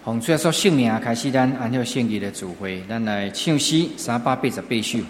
奉主耶稣圣名开始咱安息圣日的聚会，咱来唱诗388首。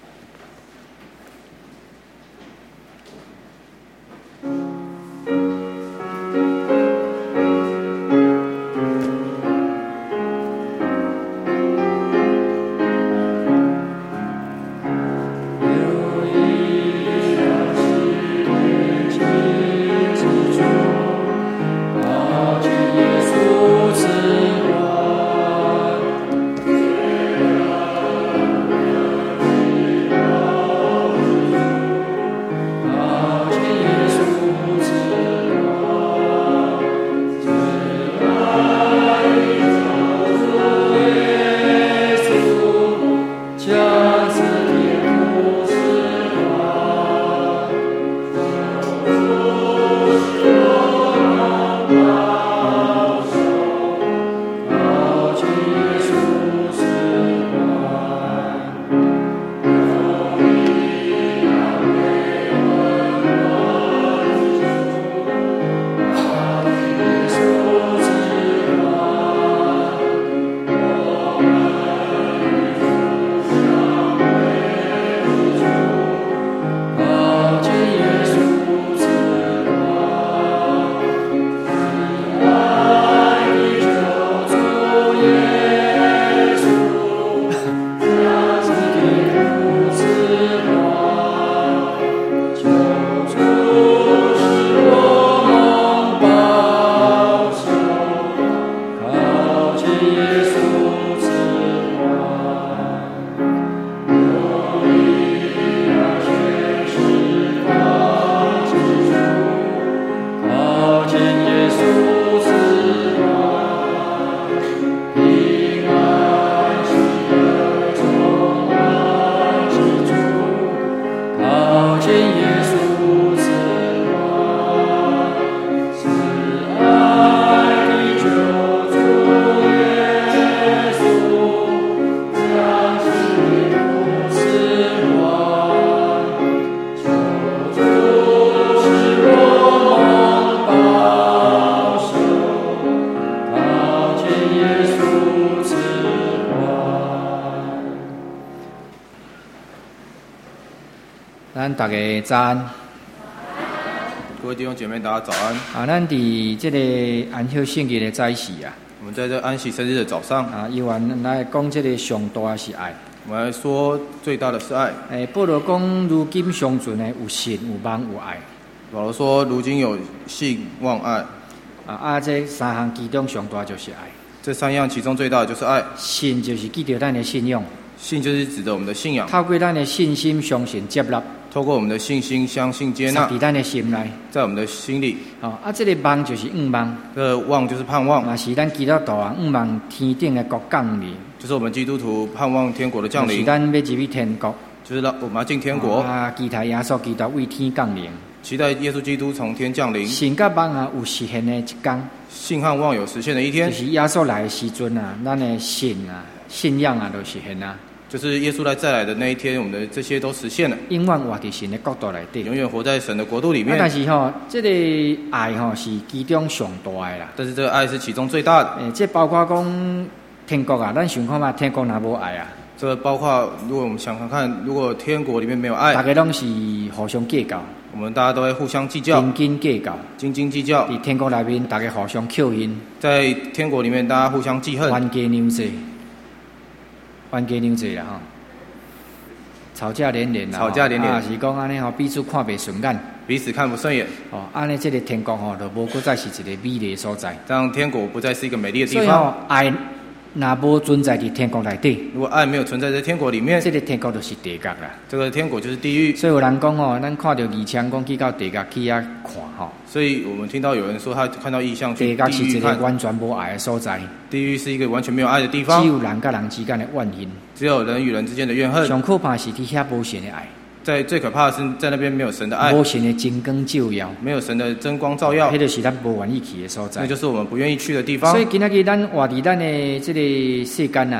大家早安， 各位弟兄姐妹，大家早安。 咱伫这个安息圣日的早时啊， 我们在这安息生日的早上有人来讲这个上大是爱。 我们来说最大的是爱。 保罗讲，如今相存的有信、有望、有爱。 保罗说，如今有信、望、爱。 这三项其中上大就是爱。 这三样其中最大的就是爱。 信就是记着咱的信仰。 信就是指着我们的信仰， 透过咱的信心、相信、接纳， 透过我们的信心、相信、接纳， 在咱的心内， 在我们的心里。 这个望就是盼望， 这望就是盼望， 嘛是咱基督徒啊，盼望天顶的国降临， 就是我们基督徒盼望天国的降临， 是咱要入去天国， 就是我们要进天国。 期待耶稣基督为天降临， 期待耶稣基督从天降临。 信甲望啊，有实现的一天， 信和望有实现的一天， 就是耶稣来的时阵啊，咱的信啊、信仰啊，都实现啊。 就是耶稣来再来的那一天，我们的这些都实现了。 永远活在神的国度内底， 永远活在神的国度里面。 但是这个爱是其中上大的啦。 但是这个爱是其中最大的。 这包括讲天国啊，咱想看嘛，天国哪无爱啊？ 这个包括如果我们想看看，如果天国里面没有爱， 大家拢是互相计较， 我们大家都会互相计较， 斤斤计较， 斤斤计较。 在天国里面，大家互相扣因， 在天国里面，大家互相记恨， 冤家扭罪。冤家扭罪啦吼，吵架连连啦， 吵架连连， 是讲安尼彼此看不顺眼， 彼此看不顺眼。 安尼这个天国就无再是一个美丽的所在。 这样天国不再是一个美丽的地方。 所以爱若无存在伫天国内底， 如果爱没有存在在天国里面， 这个天国就是地狱啦。 这个天国就是地狱。 所以有人讲咱看到异象，讲去到地狱去遐看所以我们听到有人说他看到异象去地狱是一个完全无爱的所在。 地狱是一个完全没有爱的地方。 只有人跟人之间的怨恨， 只有人与人之间的怨恨。 上可怕是伫遐无神的爱。 最可怕的是在那边没有神的爱， 无神的真光照耀， 没有神的真光照耀， 那就是咱不愿意去的所在， 那就是我们不愿意去的地方。 所以今仔日咱活伫咱的这个世间啊，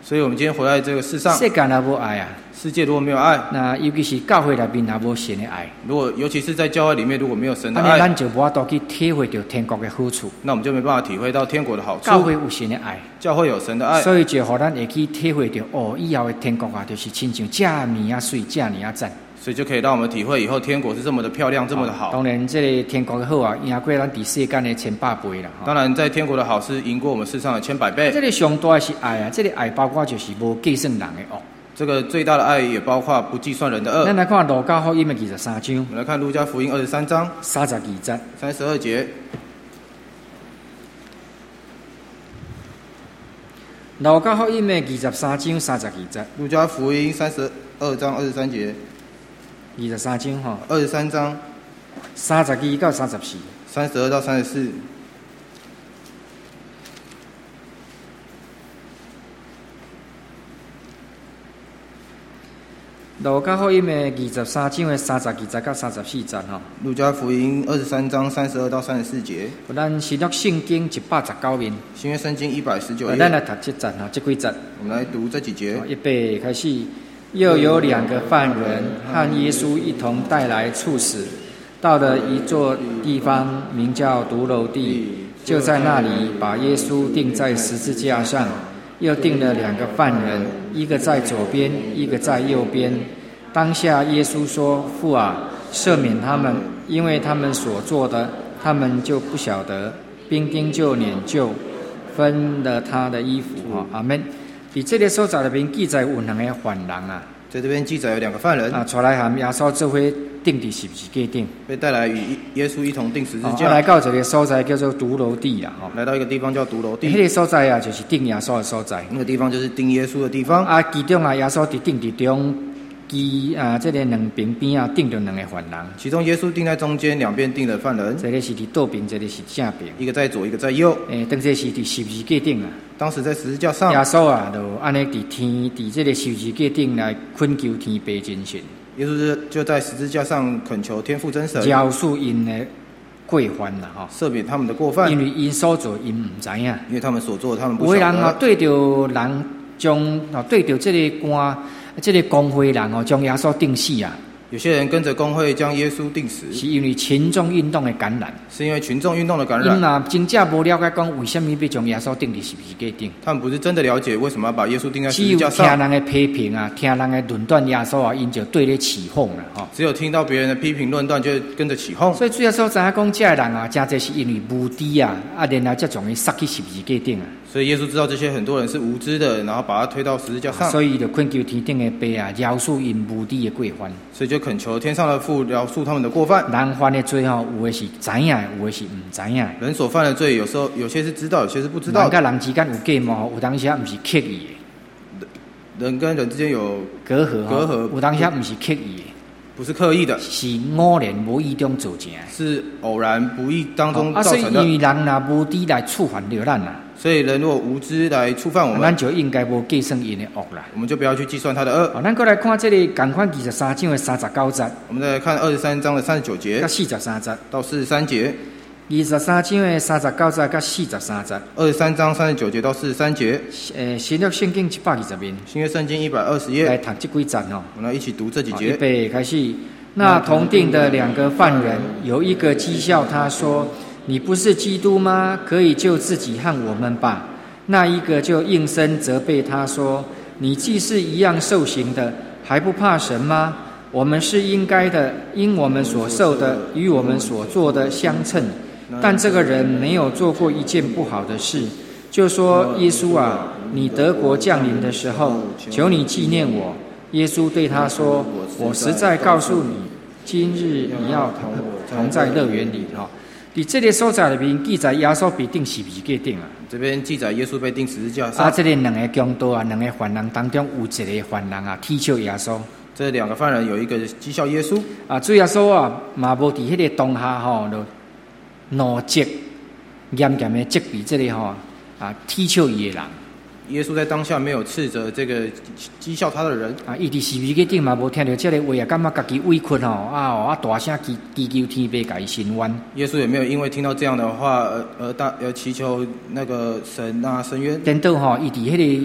所以我们今天活在这个世上， 世界若无爱啊， 世界如果没有爱， 那尤其是教会内面若无神的爱， 如果尤其是在教会里面如果没有神的安尼爱， 咱就无法度去体会到天国的好处。 那我们就没办法体会到天国的好处。 教会有神的爱， 教会有神的爱， 所以就互咱会去体会到以后的天国啊，就是亲像遮尔啊水，遮尔啊赞。 所以就可以让我们体会以后天国是这么的漂亮，这么的好。 当然，这个天国的好啊，赢过咱伫世间的千百倍啦。 当然，在天国的好是赢过我们世上的千百倍。 这个上大的是爱啊，这个爱包括就是无计算人的恶。 这个最大的爱也包括不计算人的恶。 咱来看路加福音的23章， 我们来看路加福音23章 32节。 32节。 路加福音的23章32节。 路加福音32章23节。 23章吼。 23章。 32到34。 32到34。 路加福音的23章的32节到34节吼。 路加福音23章32到34节。 咱新约圣经119面。 新约圣经119页。 咱来读这节吼，这几节。 我们来读这几节。 预备开始。又有2个犯人和耶稣一同带来处死，到了一座地方，名叫独楼地，就在那里把耶稣钉在十字架上，又钉了2个犯人，一个在左边，一个在右边。当下耶稣说：“父啊，赦免他们，因为他们所做的，他们就不晓得。”兵丁就撵就分了他的衣服。阿们。伫这个所在里面记载有2个犯人啊， 在这边记载有2个犯人啊，出来和耶稣做伙钉伫十字架顶， 被带来与耶稣一同钉十字架。 来到这个所在叫做独楼地啦， 来到一个地方叫独楼地。 那个所在啊，就是钉耶稣的所在。 那个地方就是钉耶稣的地方。 啊，其中啊，耶稣伫钉伫中，这个2边边啊钉着2个犯人。 其中耶稣钉在中间，2边钉了犯人。 这个是伫右边，这个是正边。 一个在左，一个在右。 当时是伫十字架顶啊。 当时在十字架上， 耶稣啊，就安尼伫天，伫这个十字架顶来恳求天父真神。 耶稣就在十字架上恳求天父真神， 饶恕因的过犯啦， 赦免他们的过犯， 因为因所做因唔知影， 因为他们所做的他们不晓得。 有的人对着人将对着这个官，这个公会人将耶稣钉死啊。 有些人跟着公会将耶稣钉死， 是因为群众运动的感染， 是因为群众运动的感染。 因若真正无了解讲为什么要将耶稣钉伫十字架顶， 他们不是真的了解为什么要把耶稣钉在十只有字架上。 听人的批评啊，听人的论断耶稣啊，因就对咧起哄啦， 只有听到别人的批评论断，就跟着起哄。 所以主要所知影讲，这人啊，真侪是因为无知啊，然后才将伊塞去十字架顶啊。 所以耶稣知道这些很多人是无知的，然后把他推到十字架上。 所以就恳求天顶的父啊，饶恕因无知的过犯。 所以就恳求天上的父饶恕他们的过犯。 人犯的罪有的是知影，有的是唔知影。 人所犯的罪，有时候有些是知道，有些是不知道。 人甲人之间有隔膜，有当时唔是刻意的。人跟人之间有隔阂，有当时唔是刻意的。 不是刻意的， 是偶然无意中做成， 是偶然不意当中造成的。 所以因为人若无知来触犯了咱啊， 所以人如果无知来触犯我们， 咱就应该无计算因的恶啦。 我们就不要去计算他的恶。 咱过来看这里同款23章的39节， 我们再来看23章的39节到43节到43节。 23章的39节到43节。 23章39节到43节。 新约圣经120面。 新约圣经120页。 来读这几节哦。 我们来一起读这几节。 预备开始。那同定的2个犯人，有一个讥笑他说：“你不是基督吗？可以救自己和我们吧。”那一个就应声责备他说：“你既是一样受刑的，还不怕神吗？我们是应该的，因我们所受的与我们所做的相称。但这个人没有做过一件不好的事，就说：耶稣啊，你得国降临的时候，求你纪念我。耶稣对他说：我实在告诉你，今日你要同在乐园里。在这个所在里面记载耶稣被钉十字架顶啊。 这边记载耶稣被钉十字架上。 啊，这个2个强盗啊，2个犯人当中有一个犯人啊，踢笑耶稣。这 2个犯人有一个讥笑耶稣。 啊，主耶稣啊，嘛无伫迄个当下就怒责严严的责备这个踢笑伊的人。 耶稣在当下没有斥责这个讥笑他的人啊，伊伫十字架顶嘛无听到这个话啊，感觉家己委屈大声祈求天父甲伊伸冤。 耶稣也没有因为听到这样的话而祈求那个神啊伸冤。 颠倒伊伫迄个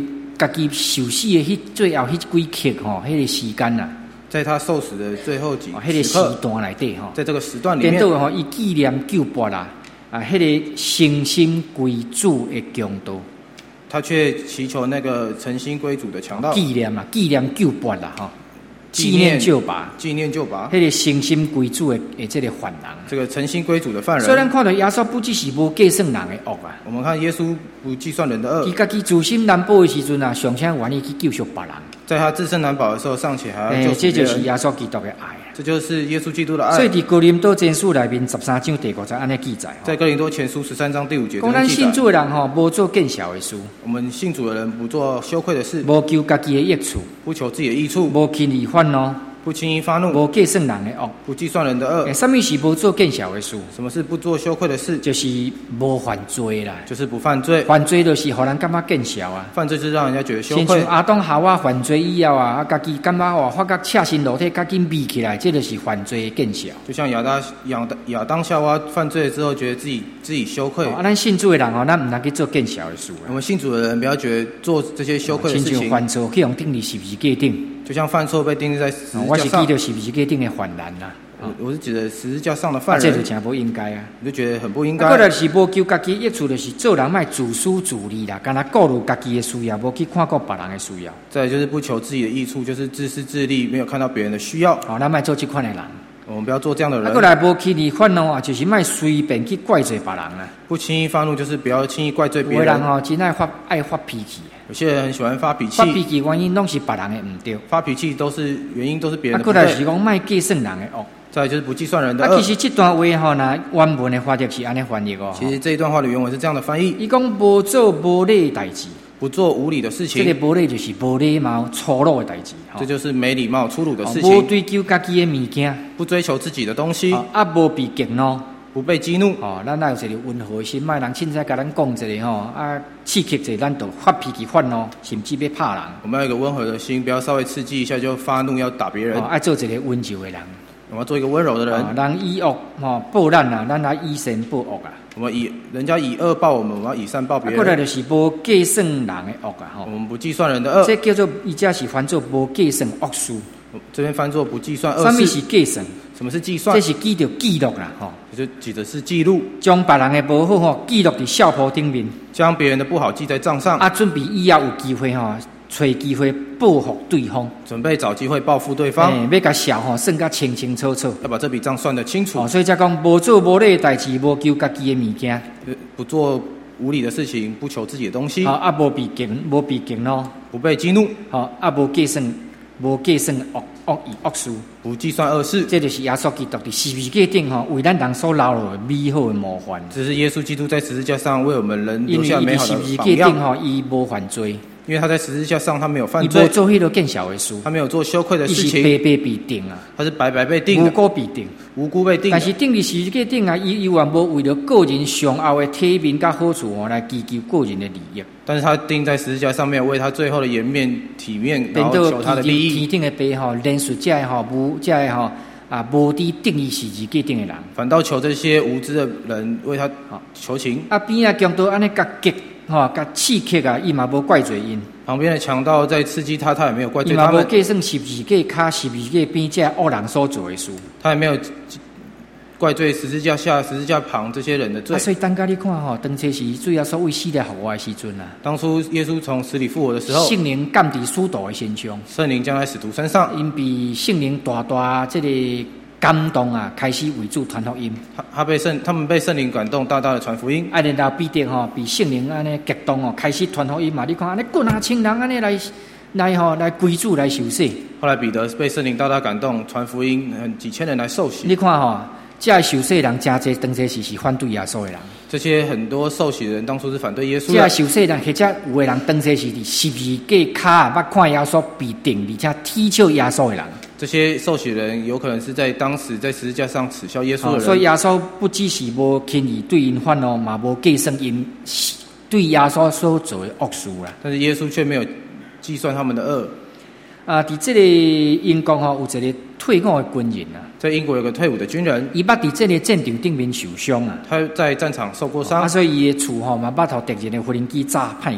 家己受死的最后几刻迄个时间啊， 在他受死的最后几迄个时段内底在这个时段里面， 变到伊纪念救拔啦，迄个诚心归主的强盗， 他却祈求那个诚心归主的强盗， 纪念救拔啦纪念救拔， 迄个诚心归主的这个犯人， 这个诚心归主的犯人。 虽然看到耶稣不只是无计算人的恶啊， 我们看耶稣不计算人的恶， 伊家己自身难保的时阵啊，上请愿意去救赎别人。 在他自身难保的时候，尚且还要救赎别人， 这就是耶稣基督的爱。 这就是耶稣基督的爱。 所以在哥林多前书里面13章第5节安尼记载， 在哥林多前书13章第5节， 讲咱信主的人无做见笑的事， 我们信主的人不做羞愧的事， 无求家己的益处， 不求自己的益处， 无轻易愤怒， 不轻易发怒， 无计算人的恶， 不计算人的恶。 什么是无做见笑的事？ 什么是不做羞愧的事？ 就是无犯罪啦， 就是不犯罪。 犯罪就是让人感觉见笑啊， 犯罪是让人家觉得羞愧。 像亚当夏娃犯罪以后啊，家己感觉发觉赤身裸体，家己美起来，这就是犯罪的见笑。 就像亚当夏娃犯罪之后，觉得自己羞愧。 咱信主的人咱唔能去做见笑的事。 我们信主的人不要觉得做这些羞愧的事情。 亲像犯错去用钉在十字架顶。 就像犯错被钉在十字架上， 我是记得十字架顶的犯人啦。 我是指的十字架上的犯人， 这就真不应该啊！ 我就觉得很不应该。 过来是无求家己益处，就是做人卖自私自利啦，干那顾虑家己的需要，无去看顾别人的需要。 再来就是不求自己的益处，就是自私自利，没有看到别人的需要。 咱卖做这款的人。 我们不要做这样的人。 过来无轻易愤怒啊，就是卖随便去怪罪别人啦。 不轻易发怒，就是不要轻易怪罪别人。 有的人真爱发脾气。 有些人很喜欢发脾气。 发脾气原因拢是别人的唔对。 发脾气原因都是别人的不对。过来是讲卖计算人的恶。 再来就是不计算人的恶。 其实这段话那原文的翻译是安尼翻译哦。 其实这一段话的原文是这样的翻译。 伊讲无做无礼的代志。 不做无理的事情， 这个无礼就是无礼貌、粗鲁的代志。 这就是没礼貌、粗鲁的事情。 无追求家己的物件， 不追求自己的东西， 无被激怒， 不被激怒。 咱有一个温和的心，卖人凊彩甲咱讲一个刺激者，咱就发脾气发怒，甚至要拍人。 我们要有一个温和的心，不要稍微刺激一下就发怒要打别人。 爱做一个温柔的人。 我们要做一个温柔的人。 人以恶报咱啊，咱来以善报恶啊。 我们人家以恶报我们，我们要以善报别人。 过来就是无计算人的恶啊， 我们不计算人的恶。 这叫做伊这是翻做无计算恶事。 这边翻作不计算恶事。 什么是计算？ 什么是计算？ 这是记录啦， 就指的是记录， 将别人的不好记录在笑谱顶面， 将别人的不好记在账上。 准备以后有机会找机会报复对方， 准备找机会报复对方。 要甲笑算甲清清楚楚， 要把这笔账算得清楚。 所以才讲无做无礼的代志，无求家己的物件， 不做无理的事情，不求自己的东西。 无被激怒， 不被激怒。 无计算恶事， 不计算恶事。 这就是耶稣基督在十字架顶为咱人所留落的美好的模范。 这是耶稣基督在十字架上为我们人留下美好的榜样。 因为十字架顶伊无犯罪。 因为他在十字架上，他没有犯罪， 他没做迄个见笑的事， 他没有做羞愧的事情， 白白被定啊， 他是白白被定的， 无辜被定， 无辜被定。 但是定在十字架顶啊，伊完无为了个人上后的体面甲好处来追求个人的利益。 但是他钉在十字架上面，为他最后的颜面、体面，然后求他的利益。 天顶的白连续这无这无伫定义十字架顶的人， 反倒求这些无知的人为他求情。 边强盗安尼甲激甲刺激伊嘛无怪罪因。 旁边的强盗在刺激他，他也没有怪罪他们。伊嘛无计算十字架卡、十字架边这恶人所做的事， 他也没有怪罪十字架下、十字架旁这些人的罪。 所以当家你看当初是主要所为死来复活的时阵啊， 当初耶稣从死里复活的时候， 圣灵降在使徒的身上， 圣灵降在使徒身上， 因被圣灵大这个感动啊，开始为主传福音。 他们被圣灵感动，大大的传福音。 然后彼得被圣灵安尼激动开始传福音嘛。你看安尼滚千人安尼来归主来受洗。 后来彼得被圣灵大大感动，传福音，几千人来受洗。 你看这受洗人真侪，当初是反对耶稣的人。 这些很多受洗的人当初是反对耶稣的。 这受洗人或者有的人当初是伫十字架卡捌看耶稣被钉，而且踢笑耶稣的人。 这些受洗人有可能是在当时在十字架上耻笑耶稣的人。 所以耶稣不只是无轻易对因犯怒，嘛无计算因对耶稣所做的恶事啦。 但是耶稣却没有计算他们的恶。 伫这个英国有一个退伍的军人啊， 在英国有个退伍的军人， 伊捌伫这个战场顶面受伤啊。 他在战场受过伤， 所以伊的厝嘛捌头敌人的无人机炸歹去。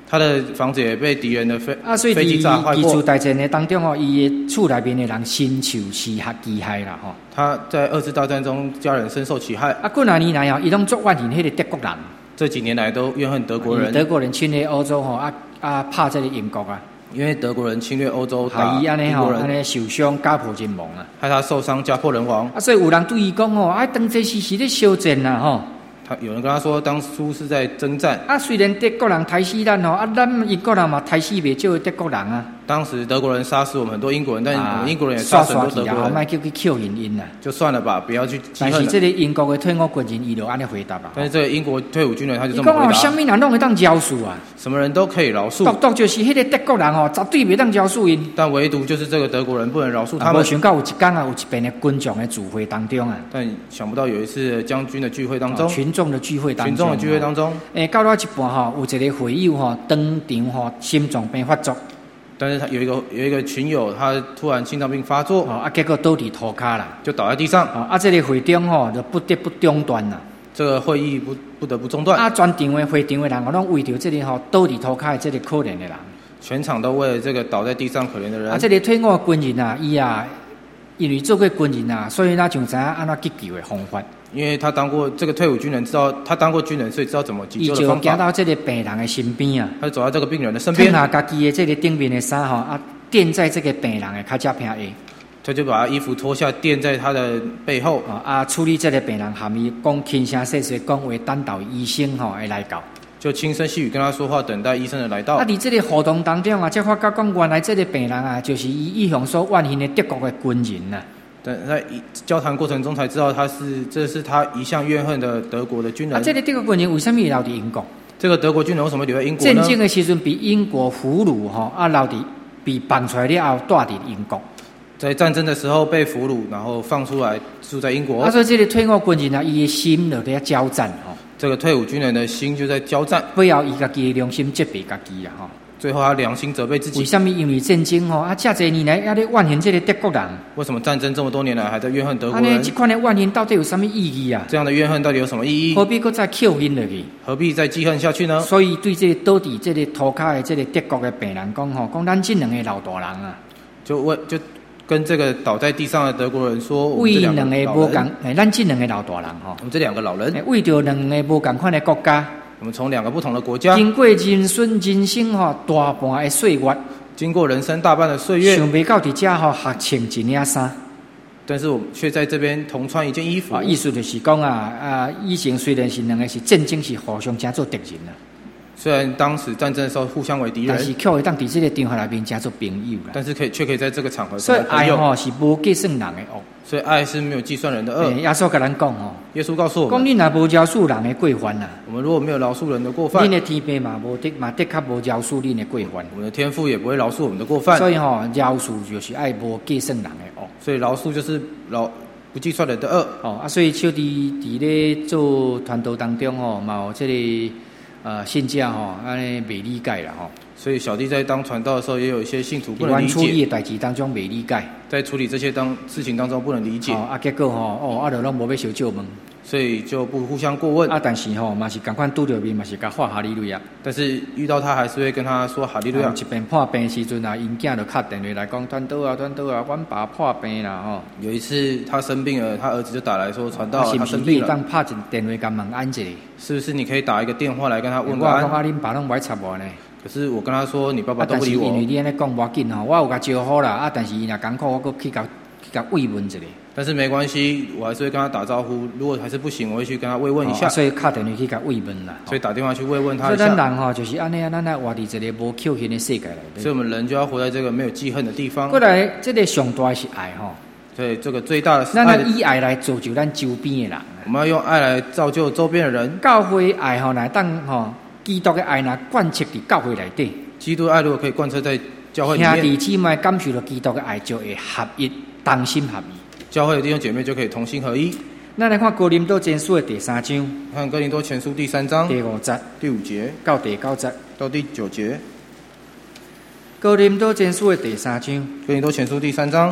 他的房子也被敌人的所以飞机炸坏过。 住大战的当中伊的厝内面的人深受其害啦他在2次大战中家人深受其害。 过哪年来伊拢足怨恨迄个德国人。 这几年来都怨恨德国人。 德国人侵略欧洲怕这个英国啊。 因为德国人侵略欧洲， 害伊安尼受伤，家破人亡啊！ 害他受伤，家破人亡。 所以有人对伊讲当这是咧烧战啦有人跟他说，当初是在征战。 虽然德国人杀死咱咱英国人嘛杀死袂少德国人啊。 当时德国人杀死我们很多英国人，但我们英国人也杀死很多德国人。 莫叫去扣因啦， 就算了吧，不要去记恨了。 但是这个英国的退伍军人伊就安尼回答啦。 但是这个英国退伍军人他就这么回答。 什么人拢会当饶恕啊？ 什么人都可以饶恕。 独就是迄个德国人绝对袂当饶恕因。 但唯独就是这个德国人不能饶恕他们。 无想到有一天有一边的军将的聚会当中但想不到有一次将军的聚会当中， 群众的聚会当中， 到了一半有一个会友当场心脏病发作。 但是他有一个群友，他突然心脏病发作， 结果倒伫涂骹啦， 就倒在地上。 这个会中就不得不中断啦。 这个会议不得不中断。 全场的会场的人拢为着这个倒伫涂骹的这个可怜的人， 全场都为了这个倒在地上可怜的人。 这个退伍军人因为做过军人所以他就知影安怎急救的方法。 因为他当过这个退伍军人，知道他当过军人，所以知道怎么急救的方法。 伊就行到这个病人的身边他就走到这个病人的身边， 脱下家己的这个顶面的衫垫在这个病人的脚趾片下。 他就把他衣服脱下垫在他的背后。 处理这个病人含伊讲轻声细细讲话，等到医生会来到。 就轻声细语跟他说话，等待医生的来到。 伫这个活动当中才发觉讲，原来这个病人就是伊向所怨恨的德国的军人呐。 但在交谈过程中才知道，这是他一向怨恨的德国的军人。 这个德国军人为什么会留伫英国？ 这个德国军人为什么留在英国呢？ 战争的时阵被英国俘虏留伫被放出来了后，带伫英国。 在战争的时候被俘虏，然后放出来住在英国。 所以这个退伍军人伊的心就在交战这个退伍军人的心就在交战， 背后伊家己的良心责备家己最后他良心责备自己。 为什么？因为战争这侪年来还在怨恨这个德国人。 为什么战争这么多年来还在怨恨德国人？ 这款的怨恨到底有什么意义啊？ 这样的怨恨到底有什么意义？ 何必搁再扣恨落去？ 何必再记恨下去呢？ 所以对这个倒伫这个涂骹的这个德国的病人讲咱这两个老大人就跟这个倒在地上的德国人说， 为两个无共，咱这两个老大人我们这两个老人为着两个无共款的国家。 我们从2个不同的国家， 经过人生大半的岁月， 经过人生大半的岁月， 想不到伫遮合穿一领衫， 但是我们却在这边同穿一件衣服。 意思就是讲以前虽然是两个是战争是互相加做敌人虽然当时战争的时候互相为敌人， 但是却会当伫这个场合内面加做朋友啦。 但是却可以在这个场合所以爱是无计算人的恶。 所以爱是没有计算人的恶。 耶稣跟咱讲耶稣告诉我们， 讲你若无饶恕人的过犯我们如果没有饶恕人的过犯， 你的天父嘛的确无饶恕你的过犯。 我们的天父也不会饶恕我们的过犯。 所以饶恕就是爱无计算人的恶。 所以饶恕就是不计算人的恶。 所以小弟伫咧做传道当中嘛有这个信者安尼未理解啦所以小弟在当传道的时候，也有一些信徒不能理解。 处理的代志当中未理解， 在处理这些事情当中不能理解。 结果就拢无要小借问， 所以就不互相过问。 但是嘛是赶快拄着面，嘛是甲喊哈利路亚。 但是遇到他还是会跟他说哈利路亚。 一边破病的时阵因囝就敲电话来讲，传道啊，阮爸破病啦有一次他生病了，他儿子就打来说传道他生病了。 当拍一电话甲问安一下， 是不是你可以打一个电话来跟他问个安？ 我讲恁爸拢不爱插我呢。 可是我跟他说，你爸爸都不理我。 但是因为你安尼讲无要紧我有甲招呼啦但是伊若艰苦，我搁去甲慰问一下。 但是没关系，我还是会跟他打招呼。如果还是不行，我会去跟他慰问一下。 所以打电话去甲慰问啦。 所以打电话去慰问他一下。 所以咱人就是安尼咱活伫一个无扣恨的世界内。 所以我们人就要活在这个没有记恨的地方。 过来，这个上大是爱对，这个最大的是爱。咱以爱来造就咱周边的人。 我们要用爱来造就周边的人。 教会爱来当基督的爱来贯彻伫教会内底。 基督爱如果可以贯彻在教会里面， 兄弟姊妹感受到基督的爱，就会合一，同心合意。 教会的弟兄姐妹就可以同心合一。 咱来看哥林多前书的第3章， 看哥林多前书第3章第5节、 第5节到第9节到第9节。 哥林多前书的第3章， 哥林多前书第3章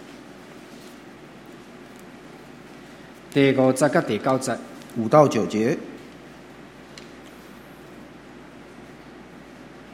第5节到第9节 5到9节。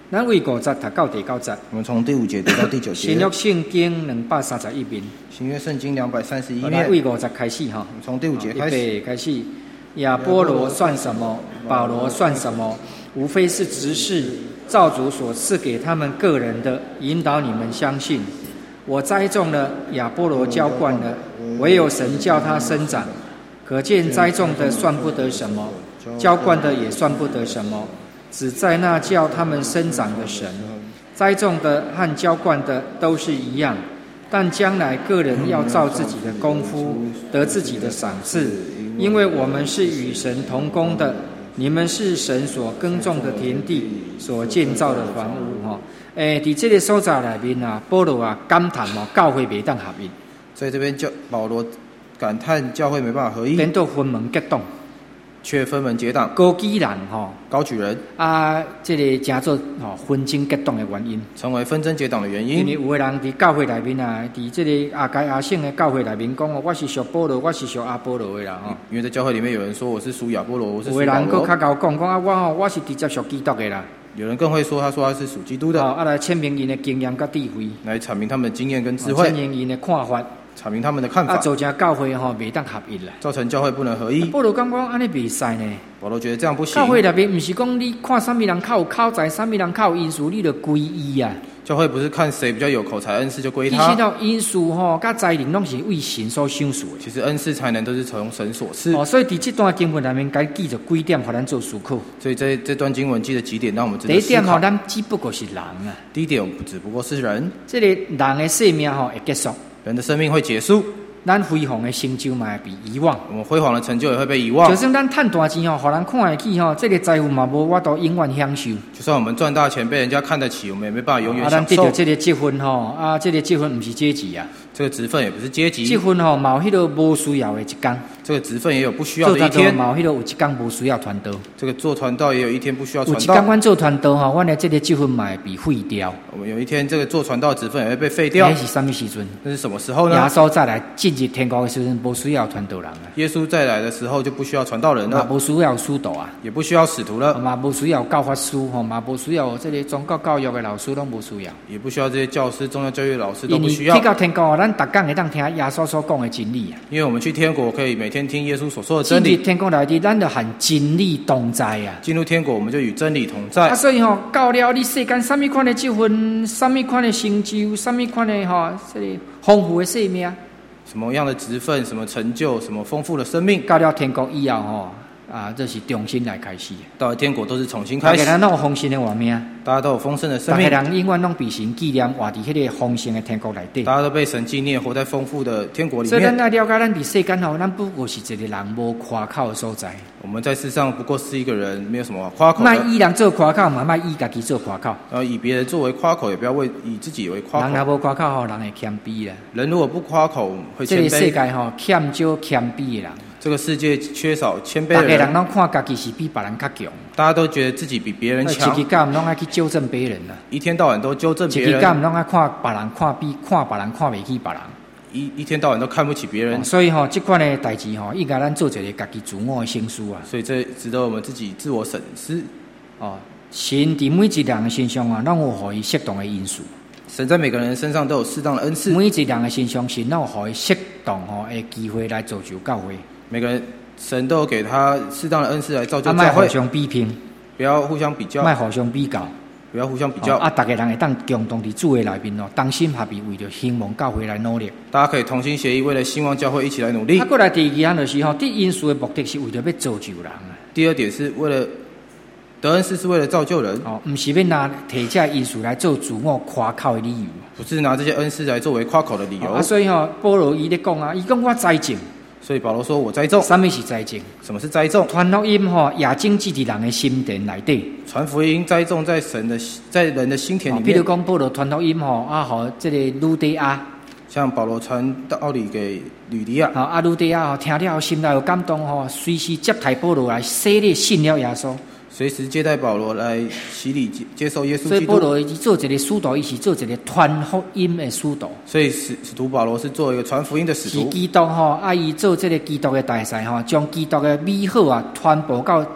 咱为5节读到第9节。 我们从第5节读到第9节。 新约圣经231面。 新约圣经231面。 来为5节开始哈。 从第5节开始。 预备开始。亚波罗算什么？保罗算什么？无非是执事，照主所赐给他们个人的，引导你们相信。我栽种了，亚波罗浇灌了，唯有神叫他生长。可见栽种的算不得什么，浇灌的也算不得什么，只在那叫他们生长的神。栽种的和浇灌的都是一样，但将来个人要照自己的功夫得自己的赏赐，因为我们是与神同工的。你们是神所耕种的田地，所建造的房屋哈。在这个所在里面啊，保罗啊感叹哦，教会没当合一。 所以这边保罗感叹教会没办法合一， 变到分门结党， 却分门结党。 高举人哈， 高举人啊，这个真做分争结党的原因， 成为纷争结党的原因。 因为有的人在教会里面啊，在这个亚该亚省的教会里面讲哦，我是属保罗，我是属阿波罗的啦哈。 因为在教会里面有人说我是属亚波罗，我是属保罗。 有的人更较高讲啊，我是直接属基督的啦。 有人更会说，他说他是属基督的。 来阐明因的经验跟智慧， 来阐明他们的经验跟智慧， 阐明因的看法。 阐明他们的看法， 造成教会袂当合一啦， 造成教会不能合一。 保罗讲安尼袂使呢， 保罗觉得这样不行。 教会内面不是讲你看什么人较有口才，什么人较有因素，你就归伊啊。 教会不是看谁比较有口才恩赐就归他。 其实因素甲才能拢是为神所赏赐的。 其实恩赐才能都是从神所赐。 所以在这段经文里面，该记着几点，互咱做思考。 所以这段经文记得几点，让我们知道。 第一点咱只不过是人啊。 第一点，只不过是人。 这个人的生命会结束， 人的生命会结束。 咱辉煌的成就嘛会被遗忘， 我们辉煌的成就也会被遗忘。 就算咱赚大钱互人看得起这个财富嘛无法度永远享受。 就算我们赚大钱被人家看得起，我们也没办法永远享受。 咱得到这个积分这个积分不是阶级啊， 这个职分也不是阶级。 积分嘛有迄个无需要的一天。 这个职分也有不需要的一天。 嘛有迄个有一天无需要传道。 这个做传道也有一天不需要传道。 有一天阮做传道阮的这个积分嘛会被废掉。 我们有一天这个做传道职分也会被废掉。 那是什么时阵？ 那是什么时候呢？ 耶稣再来进入天国的时阵，无需要传道人啊。 耶稣再来的时候就不需要传道人了。 无需要使徒啊， 也不需要使徒了。 嘛无需要教法师嘛无需要这个宗教教育的老师拢无需要。 也不需要这些教师、宗教教育老师都不需要。 去到天国，咱逐天会当听耶稣所讲的真理啊。 因为我们去天国可以每天听耶稣所说的真理。 进入天国内底，咱就和真理同在啊。 进入天国，我们就与真理同在。 所以到了你世间什么款的积分，什么款的成就，什么款的这个丰富的生命， 什么样的职分，什么成就，什么丰富的生命， 到了天国以后这是重新来开始。 到了天国都是重新开始。 大家都有丰盛的活命， 大家都有丰盛的生命。 大家人永远拢被神纪念，活在迄个丰盛的天国内底。 大家都被神纪念，活在丰富的天国里面。 所以咱要了解，咱伫世间咱不过是一个人无夸口的所在。 我们在世上不过是一个人，没有什么夸口的。 卖以人做夸口嘛，卖以家己做夸口。 然后以别人作为夸口，也不要以自己为夸口。 人若无夸口人会谦卑啦。 人如果不夸口，会谦卑。 这个世界欠少谦卑的人。 这个世界缺少谦卑的人。 大家人拢看家己是比别人较强。 大家都觉得自己比别人强。 一天拢爱去纠正别人啦。 一天到晚都纠正别人。 一天拢爱看别人看别人看袂起别人。 一天到晚都看不起别人。 所以这款的代志应该咱做一个家己自我的省思啊。 所以这值得我们自己自我审思。 神伫每一人的身上拢有互伊适当的因素。 神在每个人身上都有适当的恩赐。 每一人的身上神拢有互伊适当的机会来造就教会。 每个人神都有给他适当的恩赐来造就教会。 莫互相比拼， 不要互相比较。 莫互相比较， 不要互相比较。 大家人会当共同伫主的内面同心合意，为着兴旺教会来努力。 大家可以同心协意，为了兴旺教会一起来努力。 过来第二项就是得因素的目的是为着要造就人啊。 第二点是为了得恩赐，是为了造就人。 不是要拿摕这因素来做自我夸口的理由。 不是拿这些恩赐来作为夸口的理由。 所以保罗伊咧讲伊讲我栽种。所以保罗说我栽种。 什么是栽种？ 什么是栽种？ 传福音也种植伫人的心田内底。 传福音栽种在人的心田里面。 比如讲保罗传福音这个吕底亚。 像保罗传道理给吕底亚。 吕底亚听了心内有感动随时接待保罗来洗礼信了耶稣。 随时接待保罗来洗礼接受耶稣基督。 所以保罗做一个使徒，伊是做一个传福音的使徒。 所以使徒保罗是做一个传福音的使徒。 是基督伊做这个基督的大使将基督的美好传播到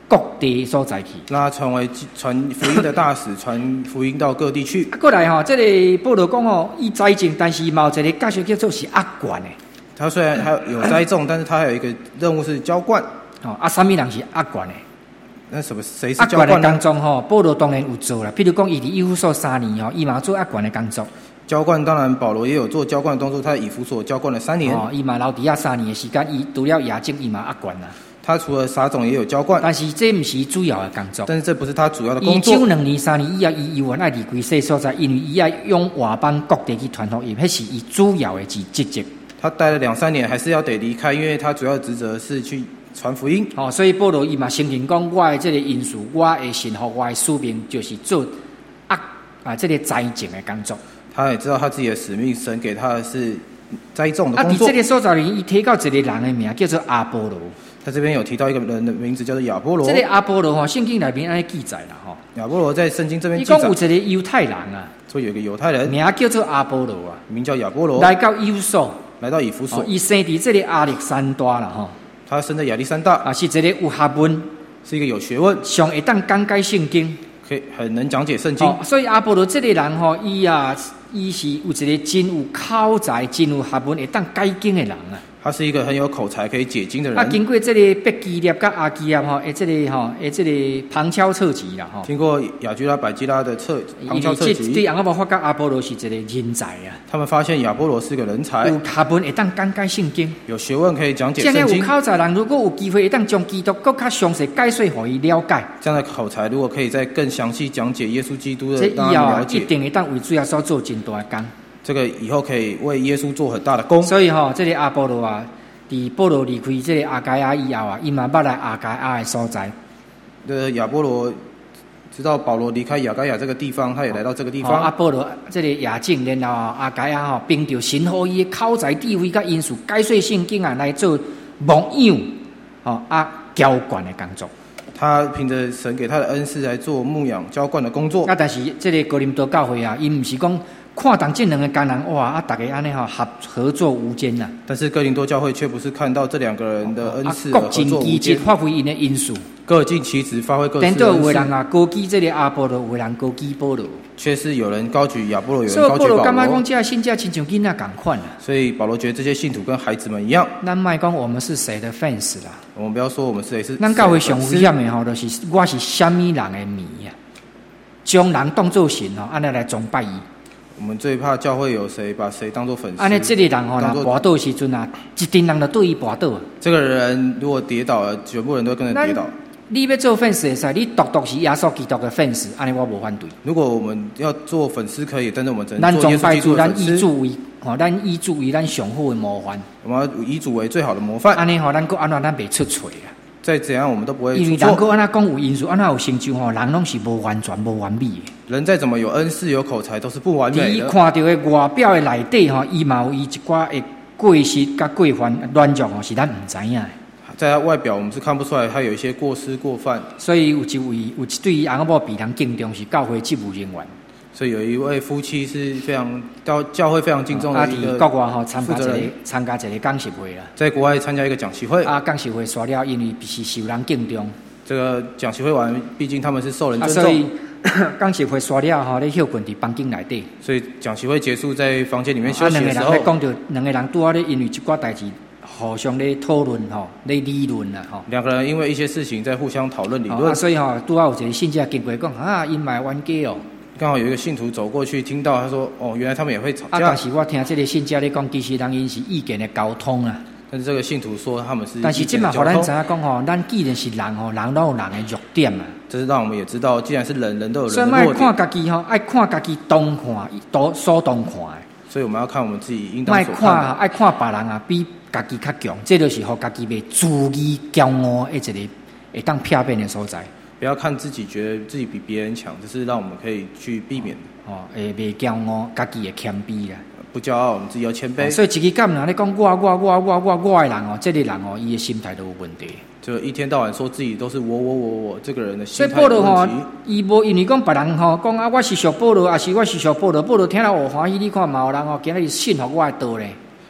各地所在去。 让他成为传福音的大使，传福音到各地去。 过来吼，这个保罗讲吼，伊栽种，但是嘛有一个角色叫做是压灌的。 他虽然还有栽种，但是他还有一个任务是浇灌。 什么人是压灌的？ 那谁是浇灌的工作吼？保罗当然有做啦。譬如讲，伊伫以弗所3年吼，伊嘛做压灌的工作。 浇灌当然，保罗也有做浇灌的动作。他在以弗所浇灌了3年。 伊嘛留伫遐3年的时间，伊除了亚境，伊嘛压灌啦。 他除了撒种也有浇灌， 但是这不是主要的工作。 但是这不是他主要的工作。 伊2年3年以后，伊原爱离开这所在，因为伊要用外邦各地去传福音，迄是伊主要的职责。 他待了2-3年，还是要得离开，因为他主要的职责是去传福音。 所以保罗伊嘛承认讲，我的这个因素，我的信服，我的使命就是做这个栽种的工作。 他也知道他自己的使命，神给他的是栽种的工作。 伫这个所在里，伊提到一个人的名叫做阿波罗。 他这边有提到一个人的名字叫做亚波罗。 这个阿波罗吼，圣经里面安尼记载啦吼。 亚波罗在圣经这边记载， 伊讲有一个犹太人啊， 说有一个犹太人， 名叫做阿波罗啊， 名叫亚波罗， 来到以弗所，伊生伫这个亚历山大啦吼。 他生在亚历山大， 是一个有学问， 是一个有学问， 上会当讲解圣经， 可以很能讲解圣经。 所以阿波罗这个人吼，伊是有一个真有口才、真有学问，会当解经的人啊。 他是一个很有口才、可以解经的人。 经过这个百基列跟阿基亚吼，这个旁敲侧击啦吼。 经过亚居拉、百基拉的旁敲侧击， 对人家发觉阿波罗是一个人才啊。 他们发现亚波罗是个人才， 有学问会当讲解圣经， 有学问可以讲解圣经。 这样有口才人，如果有机会会当将基督更较详细解说，互伊了解。 这样的口才，如果可以再更详细讲解耶稣基督的， 这以后一定会当为主要所做真大的工。 这个以后可以为耶稣做很大的功。 所以这个阿波罗啊，伫保罗离开这个阿该亚以后啊，伊嘛捌来阿该亚的所在。 亚波罗知道保罗离开亚该亚这个地方，他也来到这个地方。 阿波罗这个亚境，然后阿该亚凭着神予伊的口才、智慧甲因素，解说圣经啊，来做牧养浇灌的工作。 他凭着神给他的恩赐来做牧养、浇灌的工作。 但是这个哥林多教会啊，伊唔是讲看当这两个工人哇大家安尼合作无间呐。 但是哥林多教会却不是看到这2个人的恩赐各尽其职，发挥因的因素。 各尽其职，发挥各自的恩赐。 等到有人高举这个阿波罗，有人高举保罗， 却是有人高举亚波罗，有人高举保罗。 所以保罗感觉讲，这个信者亲像囡仔同款啊。 所以保罗觉得这些信徒跟孩子们一样。 咱莫讲我们是谁的 fans 啦， 我们不要说我们是谁是。 咱教会上危险的就是我是什么人的迷啊，将人当作神安尼来崇拜伊。 我们最怕教会有谁把谁当作粉丝。 安尼这个人若跋倒时阵啊，一群人就对伊跋倒。 这个人如果跌倒了，全部人都跟着跌倒。 你要做粉丝的，你独是耶稣基督的粉丝，安尼我无反对。 如果我们要做粉丝可以，但是我们只能做耶稣基督的粉丝。 咱以主为咱上好的模范。 我们要以主为最好的模范。 安尼咱搁安怎咱袂出错啊？ 再怎样我们都不会出错。 因为人搁安怎讲有因素，安怎有成就人拢是无完全、无完美的。 人再怎么有恩赐、有口才，都是不完美的。 伊看到的外表的内底伊嘛有伊一寡的过失甲过犯乱状是咱唔知影的。 在他外表我们是看不出来，他有一些过失过犯。 所以有一对翁某比人敬重是教会职务人员。 所以有一位夫妻是非常到教会非常敬重的一个国外参加一个讲习会啦， 在国外参加一个讲习会。 讲习会刷了，因为是受人敬重。 这个讲习会完，毕竟他们是受人尊重。 所以讲习会刷了咧，休困伫房间内底。 所以讲习会结束，在房间里面休息的时候， 两个人在讲着，两个人拄好咧，因为一寡代志。互相咧讨论咧理论啦 2个人因为一些事情在互相讨论理论。 所以拄好有一个信者经过讲因嘛冤家哦。 刚好有一个信徒走过去，听到他说原来他们也会吵架。 但是我听这个信者咧讲，其实人因是意见的沟通啊。 但是这个信徒说他们是意见的沟通。 但是这嘛，互咱知影讲咱既然是人人都有人的弱点嘛。 这是让我们也知道，既然是人都有人的弱点。 所以爱看家己爱看家己当看，所当看的。 所以我们要看我们自己应当所看的。 爱看别人比家己较强，这就是互家己袂自义骄傲的一个会当骗骗的所在。 不要看自己觉得自己比别人强，这是让我们可以去避免的。 袂骄傲，家己会谦卑啦。 不骄傲，我们自己要谦卑。 所以一个干人咧讲我的人这个人伊的心态都有问题。 就一天到晚说自己都是我，这个人的心态有问题。所以保罗伊无因为讲别人讲我是属保罗，还是我是属保罗，保罗听了我欢喜。你看嘛有人今日信服我的道咧。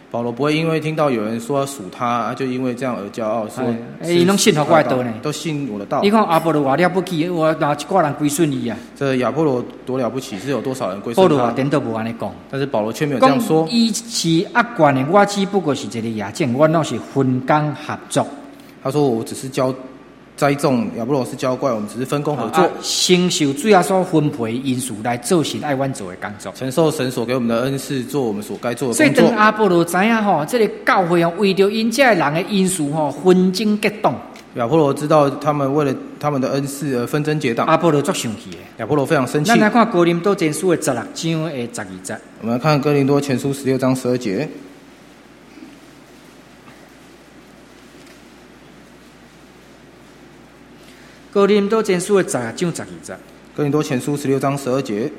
保罗不会因为听到有人说要属他，就因为这样而骄傲，说伊拢信我的道呢， 都信我的道。 你看阿波罗偌了不起，我哪一个人归顺伊啊？ 这亚波罗多了不起，是有多少人归顺他？ 保罗点都无安尼讲， 但是保罗却没有这样说。 伊是压冠的，我只不过是一个亚将，我拢是分工合作。 他说我只是栽种，亚波罗是浇灌，我们只是分工合作， 承受主要所分配的因素来做神爱阮做的工作， 承受神所给我们的恩赐，做我们所该做的工作。 所以当阿波罗知影吼，这个教会为着因这人的因素吼纷争激动。 亚波罗知道他们为了他们的恩赐而纷争结党， 阿波罗足生气的。 亚波罗非常生气。 咱来看哥林多前书的16章的12节。 我们来看哥林多前书16章12节。 哥林多前书的16章12节。 哥林多前书16章12节。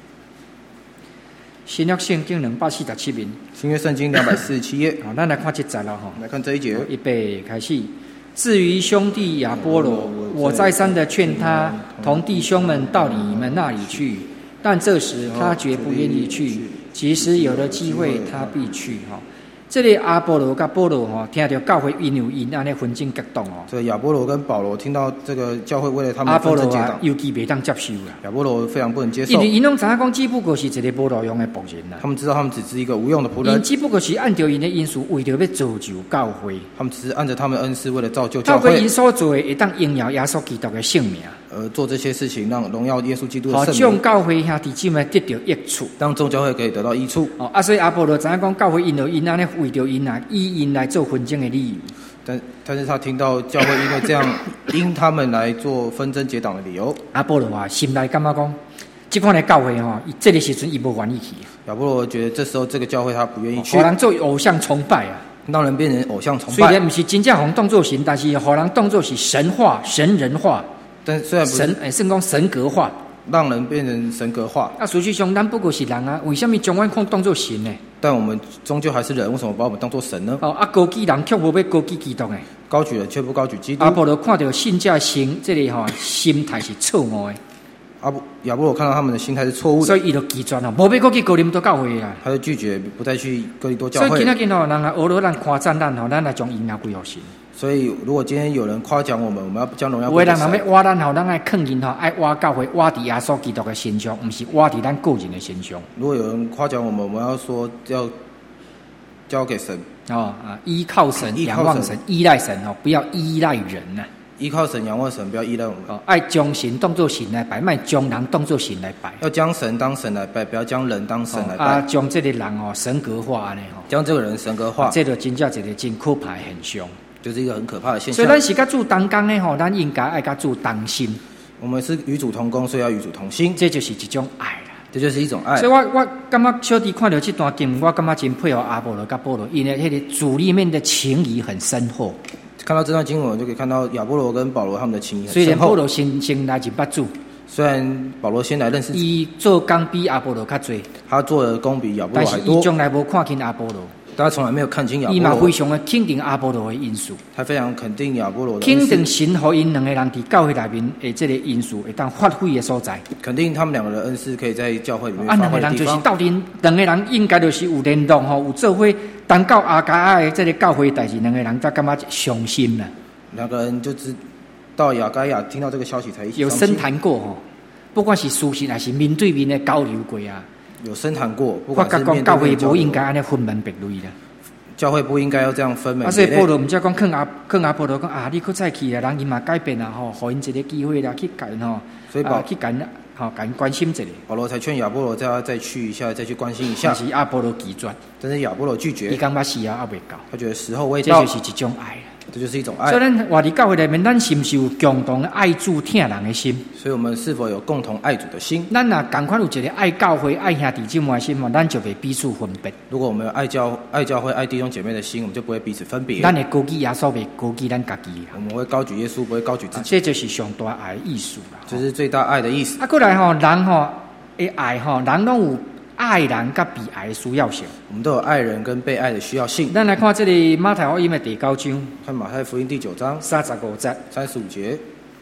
新约圣经247面。 新约圣经247页。 好，咱来看这节了哈。 来看这一节。 预备开始。至于兄弟亚波罗，我再三的劝他同弟兄们到你们那里去，但这时他绝不愿意去。其实有了机会，他必去哈。这个阿波罗跟保罗吼，听到教会因有因安尼纷争激动哦。 这个亚波罗跟保罗听到这个教会为了他们纷争结党， 尤其袂当接受啦。 亚波罗非常不能接受， 因为因拢知影讲，只不过是一个无路用的仆人啦。 他们知道他们只是一个无用的仆人， 因只不过是按照因的因素，为着要造就教会。 他们只是按照他们的恩赐，为了造就教会。 因所做的会当荣耀耶稣基督的性命。 做这些事情，让荣耀耶稣基督的圣名， 将教会兄弟姊妹得到益处， 当众教会可以得到益处。 所以阿波罗知影讲，教会因着因安尼为着因以因来做纷争的理由。 但是他听到教会因为这样因他们来做纷争结党的理由， 阿波罗心内感觉讲，这款的教会伊这个时阵伊无愿意去。 亚波罗觉得这时候这个教会他不愿意去， 互人做偶像崇拜啊， 让人变成偶像崇拜。 虽然不是真正互当作神，但是互人当作是神化、神人化。 但虽然不是甚讲神格化， 让人变成神格化。 实际上咱不过是人啊，为什么将阮当作神呢？ 但我们终究还是人，为什么把我们当作神呢？ 高举人却无要高举基督呢？ 高举人却不高举基督。 阿波罗看到信教心这里心态是错误的。 亚波罗看到他们的心态是错误的， 所以伊就拒绝无要去哥林多教会啦。 他就拒绝不再去哥林多教会。 所以今仔日人来学了咱夸赞咱咱来将荣耀归给神。 所以如果今天有人夸奖我们，我们要将荣耀归给神。有的人要挖咱咱爱肯认爱挖教会，挖伫耶稣基督的身上，不是挖伫咱个人的身上。 如果有人夸奖我们，我们要说要交给神依靠神、仰望神、依赖神不要依赖人呐。 依靠神、仰望神，不要依赖我们。 爱将神当作神来拜，莫将人当作神来拜。 要将神当神来拜，不要将人当神来拜。 将这个人神格化安尼将这个人神格化， 这就真正一个真可怕的现象， 就是一个很可怕的现象。 所以咱是甲主同工的咱应该爱甲主同心。 我们是与主同工，所以要与主同心。 这就是一种爱啦， 这就是一种爱。 所以我感觉小弟看到这段经文，我感觉真配合阿波罗甲保罗，因为那个主里面的情谊很深厚。 看到这段经文，我就可以看到亚波罗跟保罗他们的情谊很深厚。 虽然保罗先来认捌主， 虽然保罗先来认识， 伊做工比阿波罗较多， 他做的工比亚波罗还多， 但是伊从来无看轻阿波罗。 他从来没有看清亚波罗， 伊嘛非常的肯定阿波罗的因素， 他非常肯定亚波罗的肯定神和因两个人伫教会内面的这个因素会当发挥的所在， 肯定他们两个的恩赐可以在教会里面发两个人就是到底两个人应该就是有联动有做伙当到阿加亚的这个教会代志，两个人才感觉伤心啦。 两个人就知到亚该亚听到这个消息才一起有深谈过不管是书信还是面对面的交流过啊。 有深谈过，不管是面对面教会不应该安尼分门别类的。 教会不应该要这样分门别类。 所以保罗唔只讲劝阿波罗讲你搁再去啊，人伊嘛改变啊互因一个机会啦，去甲因所以去甲因关心一下。 保罗才劝亚波罗再去一下，再去关心一下。 但是阿波罗拒绝， 但是亚波罗拒绝， 伊感觉时候还未到， 他觉得时候未到， 这就是一种爱。 这就是一种爱。 所以咱活伫教会里面，咱是不是有共同爱主疼人的心？ 所以我们是否有共同爱主的心？ 咱若同款有一个爱教会、爱兄弟姊妹的心嘛，咱就袂彼此分别。 如果我们有爱教会、爱弟兄姐妹的心，我们就不会彼此分别。 咱会高举耶稣，袂高举咱家己。 我们会高举耶稣，不会高举自己。 这就是上大爱的意思啦。 这是最大爱的意思。 过来人的爱人拢有爱人甲被爱的需要性。 我们都有爱人跟被爱的需要性。 咱来看这里马太福音的第9章， 看马太福音第9章 35节、 35节。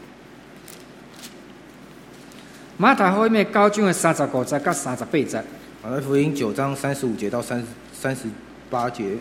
马太福音的9章的35节甲38节。 马太福音9章35节到38 38节。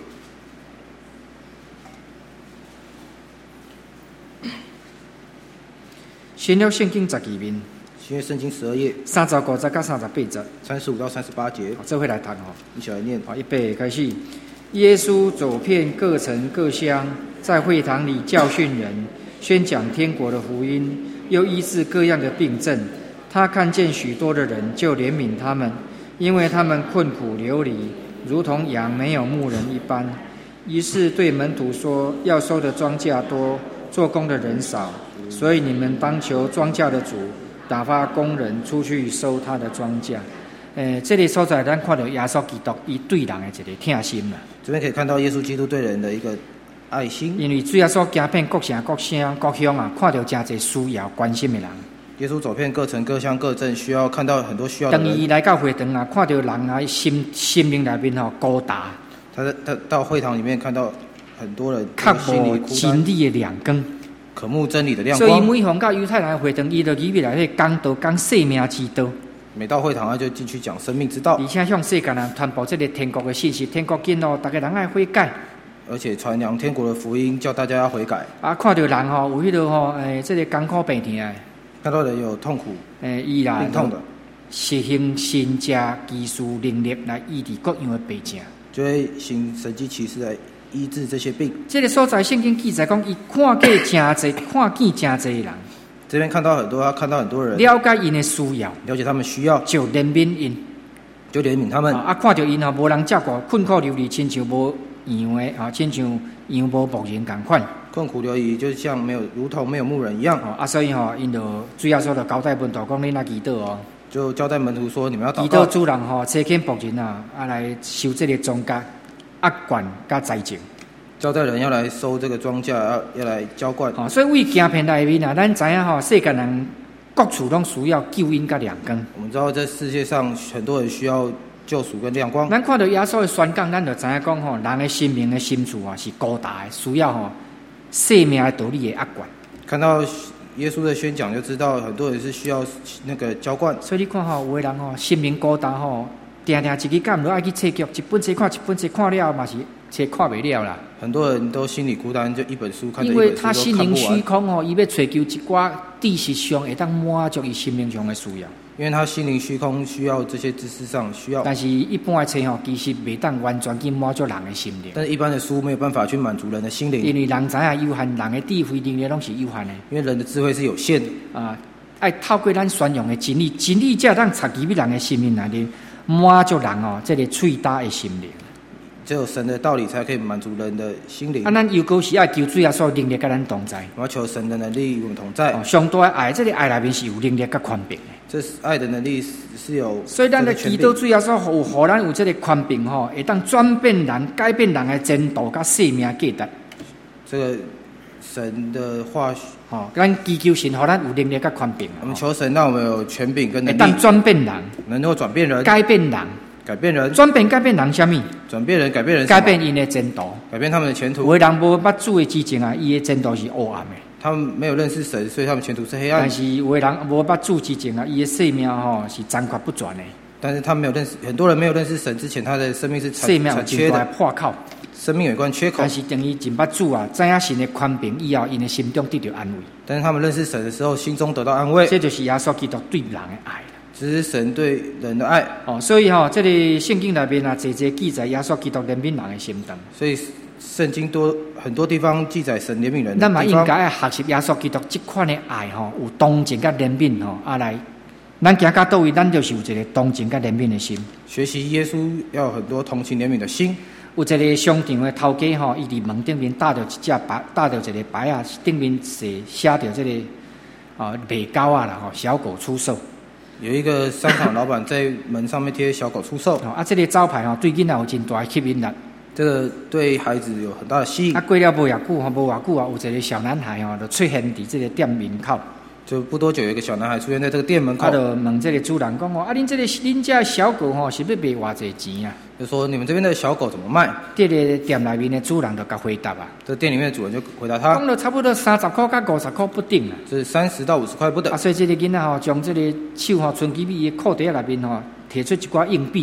新约圣经12面， 新约圣经12页 35节到38节 ，35到38节， 这会来谈哦。 一起来念。 预备开始。耶稣走遍各城各乡，在会堂里教训人，宣讲天国的福音，又医治各样的病症。他看见许多的人，就怜悯他们，因为他们困苦流离，如同羊没有牧人一般。于是对门徒说：要收的庄稼多，做工的人少，所以你们当求庄稼的主打发工人出去收他的庄稼。这个所在咱看到耶稣基督伊对人的一个疼心啦。 这边可以看到耶稣基督对人的一个爱心。 因为主耶稣行遍各城各乡各乡啊，看到真侪需要关心的人。 耶稣走遍各城各乡各镇，需要看到很多需要的人。 当伊来到会堂啊，看到人啊心灵里面孤单。 他到会堂里面看到很多人较无心里孤单， 真理的亮光， 渴慕真理的亮光。 所以每逢到犹太人的会堂，伊就里面来去讲道，讲生命之道。 每到会堂，他就进去讲生命之道， 而且向世界人传播这个天国的信息，天国近哦，大家人爱悔改。 而且传扬天国的福音，叫大家要悔改。 啊，看到人吼有迄个吼，这个艰苦病痛的， 看到人有痛苦、 伊啦病痛的， 实行神迹奇事能力来医治各样的病症， 就会行神迹奇事来医治这些病。 这个所在圣经记载讲，伊看见真侪，看见真侪人。 这边看到很多，他看到很多人， 了解因的需要， 了解他们需要， 就怜悯因， 就怜悯他们。 啊，看到因无人照顾，困苦流离，亲像无羊的啊，亲像羊无牧人共款。 困苦流离，就像没有，如同没有牧人一样。 啊，所以因就主要说就交代门徒讲，你来祈祷哦。 就交代门徒说，你们要祷祈告。 祷主人差遣牧人啊，来收这个庄稼、压管甲财政。 交代人要来收这个庄稼，要来浇灌。 所以为行遍内面啊，咱知影世界人各处拢需要救恩甲亮光。 我们知道这世界上很多人需要救赎跟亮光。 咱看到耶稣的宣讲，咱就知影讲人的生命的深处是孤单的，需要生命的道理的压管。 看到耶稣的宣讲，就知道很多人是需要那个浇灌。 所以你看有的人心灵孤单定定一日干都爱去册剧，一本册看一本册看了嘛是册看袂了啦。 很多人都心里孤单，就一本书看着因一本书为他心灵虚空伊要追求一寡知识上会当满足伊心灵上的需要。 因为他心灵虚空，需要这些知识上需要。 但是一般的册其实袂当完全去满足人的心灵。 但是一般的书没有办法去满足人的心灵， 因为人知影有限，人的智慧能力拢是有限的。 因为人的智慧是有限的啊，爱透过咱宣扬的真理，真理才当插入人的心灵内面，满足人这个脆大的心灵。 只有神的道理才可以满足人的心灵。 咱犹高是爱求主耶稣能力跟咱同在。 我要求神的能力与我们同在。 上大的爱，这个爱内面是有能力跟权柄的。 这是爱的能力是有。 所以咱的祈祷主耶稣有互咱有这个权柄会当转变人、改变人的前途跟生命价值。 这个神的话咱祈求神，互咱有能力跟权柄。 我们求神让我们有权柄跟能力， 当转变人， 能够转变人， 改变人。 改变人， 转变改变人什么？ 转变人，改变人， 改变因的前途， 改变他们的前途。 有的人无捌主的之前啊，伊的前途是黑暗的。 他们没有认识神，所以他们前途是黑暗。 但是有的人无捌主之前啊，伊的生命是残缺不全的。 但是他没有认识，很多人没有认识神之前，他的生命是生命有缺的破口， 生命有一关缺口。 但是等于真捌主啊，知影神的权柄以后，因的心中得到安慰。 但是他们认识神的时候，心中得到安慰。 这就是耶稣基督对人的爱。 这是神对人的爱所以这个圣经内面啊，侪记载耶稣基督怜悯人的心肠。 所以圣经很多地方记载神怜悯人的地方。 咱嘛应该学习耶稣基督这款的爱有同情甲怜悯来，咱行到倒位，咱就是有一个同情甲怜悯的心。 学习耶稣要有很多同情怜悯的心。 有一个商场的头家伊伫门顶面搭着一个牌啊，顶面写着这个卖狗啊啦小狗出售。 有一个商场老板在门上面贴小狗出售这个招牌对囡仔有真大的吸引力。 这个对孩子有很大的吸引。 过了无偌久有一个小男孩就出现伫这个店门口。 就不多久，有一个小男孩出现在这个店门口。 就问这个主人讲恁这小狗是要卖偌济钱啊？ 就说你们这边的小狗怎么卖？ 这个店内面的主人就甲回答这店里面的主人就回答他， 讲了差不多30块到50块不等这是30到50块不等。 所以这个囡仔将这个手伸去伊的裤袋内面提出一寡硬币。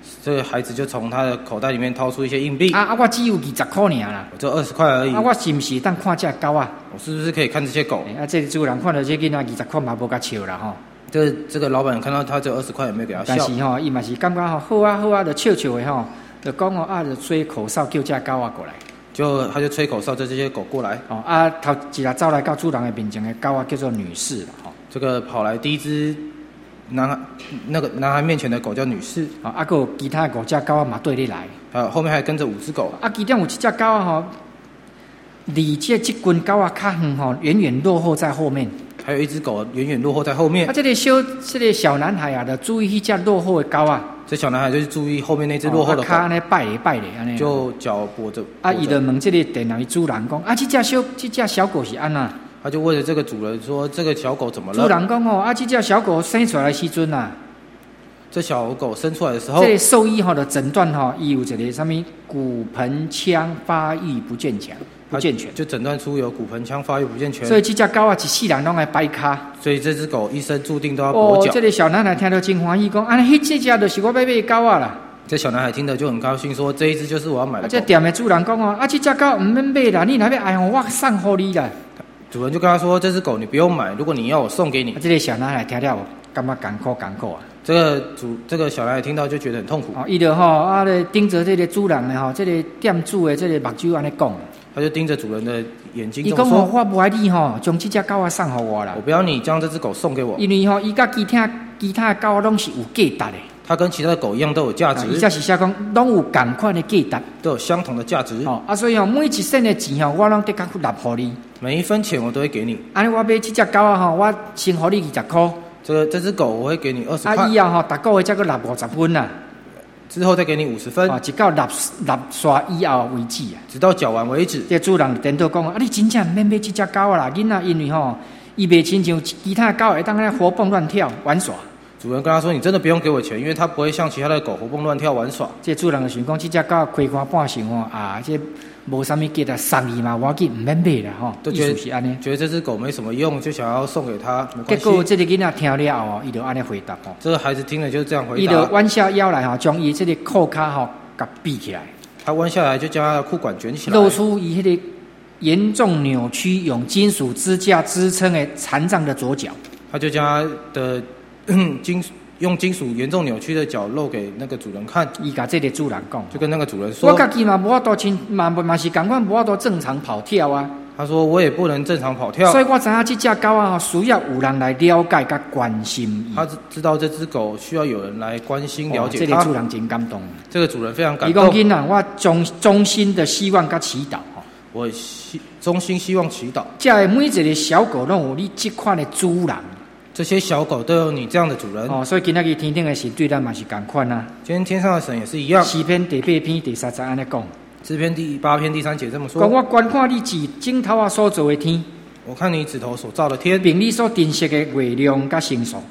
这个孩子就从他的口袋里面掏出一些硬币。 我只有20块尔啦， 我只有20块而已。 我是不是当看这狗啊？ 我是不是可以看这些狗？ 这个主人看到这囡仔20块嘛，无甲笑啦吼。 这个老板看到他只有20块，也没有给他笑。 但是吼，伊嘛是感觉吼好啊好啊，就笑笑的吼，就讲吼就吹口哨叫这狗过来。 他就吹口哨叫这些狗过来。 头一日走来到主人的面前的狗叫做女士啦吼。这个跑来第一只男孩面前的狗叫女士。 还有其他5只狗嘛对你来。 后面还跟着5只狗。 其中有1只狗吼，离这群狗较远吼，远远落后在后面。 还有1只狗远远落后在后面。 这个小男孩就注意迄只落后的狗啊。 这小男孩就是注意后面那只落后的狗。 安尼摆咧安尼。 就脚跛着。 伊就问这个店内主人讲：这只小狗是安那？ 他就问了这个主人说：“这个小狗怎么了？” 主人讲：这只小狗生出来的时阵啊， 这小狗生出来的时候， 这个兽医的诊断伊有一个什么骨盆腔发育不健全， 就诊断出有骨盆腔发育不健全。 所以这只狗一世人拢爱摆脚。 所以这只狗一生注定都要跛脚。 这个小男孩听到真欢喜，讲：这只就是我要买的狗啊啦。 这小男孩听得就很高兴，说：“这一只就是我要买的狗。” 这店的主人讲：这只狗唔免买啦，你若要爱我送给你啦。 主人就跟他说：“这只狗你不用买，如果你要我送给你。” 这个小男孩听了，感觉艰苦啊。 这个小男孩听到就觉得很痛苦。 伊就盯着这个主人的这个店主的这个目睭安尼讲。 他就盯着主人的眼睛。 伊讲：我不爱你将这只狗送给我啦。 我不要你将这只狗送给我。 因为伊甲其他的狗拢是有价值的。 它跟其他的狗一样都有价值。 伊才是写讲，拢有同款的价值， 都有相同的价值。 所以每1仙的钱我拢得甲去纳给你。 每1分钱我都会给你。 安尼我买这只狗我先给你20块。 这只狗我会给你20块。 以后逐个月才个纳50分啦。 之后再给你50分。 直到纳刷以后为止啊。 直到缴完为止。 这主人颠倒讲：你真正免买这只狗啦，囡仔因为伊袂亲像其他狗会当安尼活蹦乱跳玩耍。 主人跟他说：“你真的不用给我钱，因为它不会像其他的狗活蹦乱跳玩耍。” 这主人就想讲，这只狗亏看半成这无啥物价值，送伊嘛，我紧唔免买啦意思是安尼。 觉得这只狗没什么用，就想要送给他。 结果这个囡仔听了伊就安尼回答这个孩子听了就是这样回答。 伊就弯下腰来将伊这个裤脚给闭起来。 他弯下来就将他的裤管卷起来， 露出伊迄个严重扭曲、用金属支架支撑的残障的左脚。他就将他的用金属严重扭曲的脚露给那个主人看。伊甲这个主人讲，就跟那个主人说：“我家己嘛无法度嘛是同款无法度正常跑跳啊。”他说：“我也不能正常跑跳。”所以我知道这只狗需要有人来了解甲关心伊。他知道这只狗需要有人来关心了解它。这个主人真感动。这个主人非常感动。伊讲：“囡仔，我衷心的希望甲祈祷。”我衷心希望祈祷。这每一个小狗拢有你这款的主人。这些小狗都有你这样的主人所以今天天顶的神对咱嘛是同款啊。今天天上的神也是一样。诗篇第8篇第30安尼讲。诗篇第8篇第3节这么说：我观看你指头所造的天，我看你指头所造的天，并你所定设的月亮甲星宿，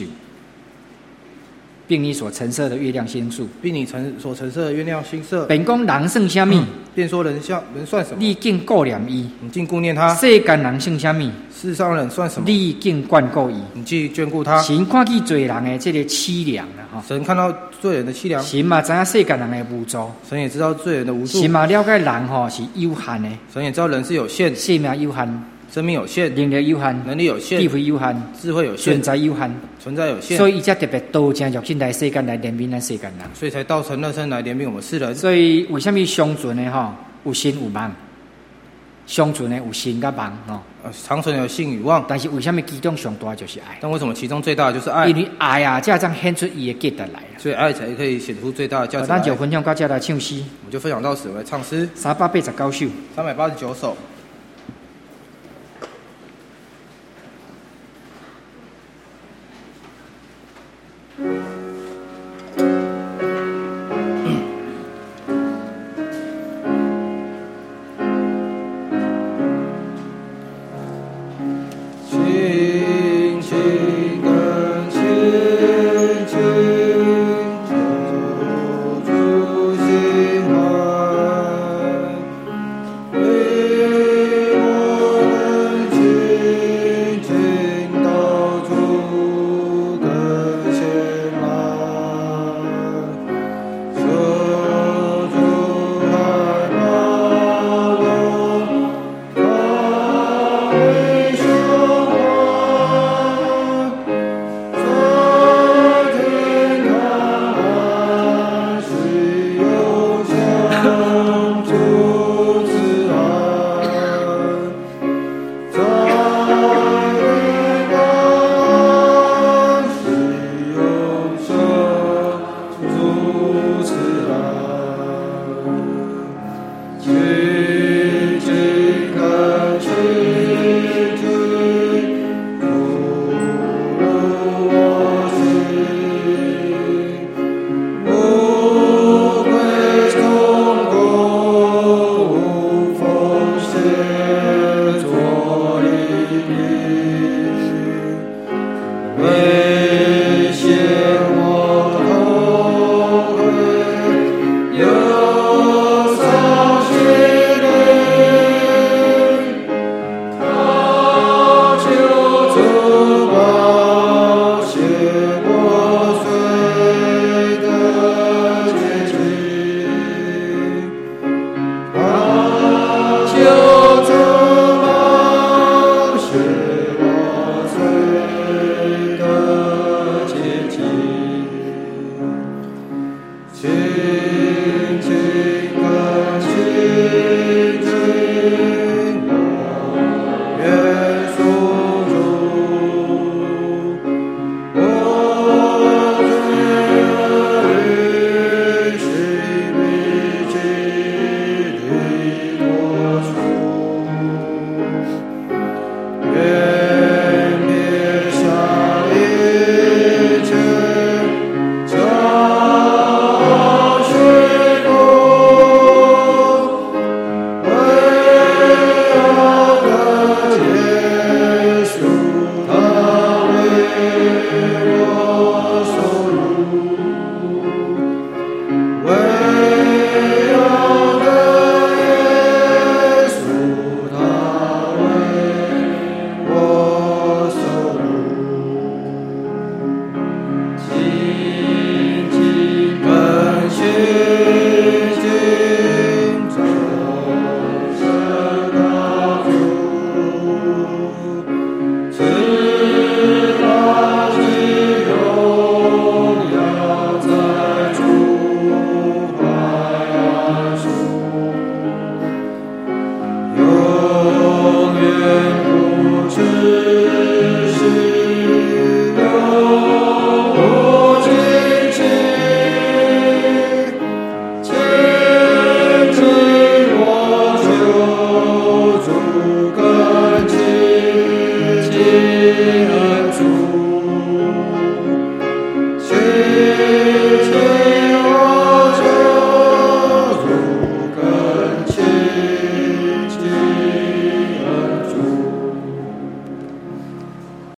并你所陈设的月亮星宿，并你所陈设的月亮星宿。便讲人算什么？便说人算什么？你竟顾念伊，你竟顾念他。世间人算什么？世上人算什么？你竟眷顾伊，你既眷顾他。神看见罪人的这个凄凉啊！神看到罪人的凄凉。神嘛知道世间人的无助，神也知道罪人的无助。神嘛了解人是有限的，神也知道人是有限，生命有限。生命有限，能力有限，能力有限，智慧有限，智慧有限，存在有限，存在有限。所以伊才特别道成肉身来世间来怜悯咱世间人，所以才道成肉身来怜悯我们世人。所以为什么相存的有信有望？相存的有信甲望长存有信与望。但是为什么其中上大就是爱？但为什么其中最大的就是爱？因为爱啊，这样显出伊的价值来。所以爱才可以显出最大的价值来。咱就分享到这来唱诗，我们就分享到此来唱诗。389首，389首。